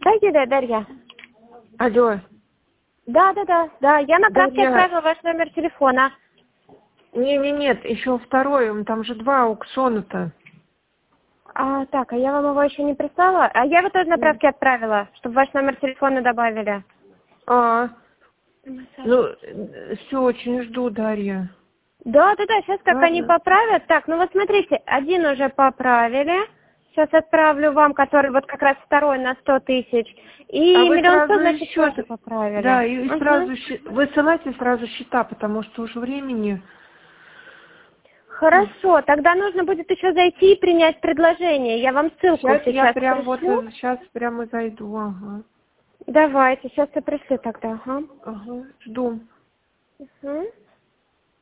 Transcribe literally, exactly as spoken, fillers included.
Да, Юлия, Дарья. Алло. Да, да, да, да. Я на правке Дарья. отправила ваш номер телефона. Не, не, нет, еще второй, там же два аукциона-то. А, так, а я вам его еще не прислала? А я его тоже на правке отправила, чтобы ваш номер телефона добавили. А, ну, все, очень жду, Дарья. Да, да, да, сейчас как Ладно. они поправят. Так, ну вот смотрите, один уже поправили. Сейчас отправлю вам, который вот как раз второй на сто тысяч. И А вы миллион сто, сразу значит, еще, тоже поправили. да, и Угу. сразу, щи- высылайте сразу счета, потому что уже времени. Хорошо, тогда нужно будет еще зайти и принять предложение. Я вам ссылку Сейчас я сейчас прям вот, пришлю. сейчас прямо зайду, ага. Давайте, сейчас я пришлю тогда. Ага. Ага, жду. Угу.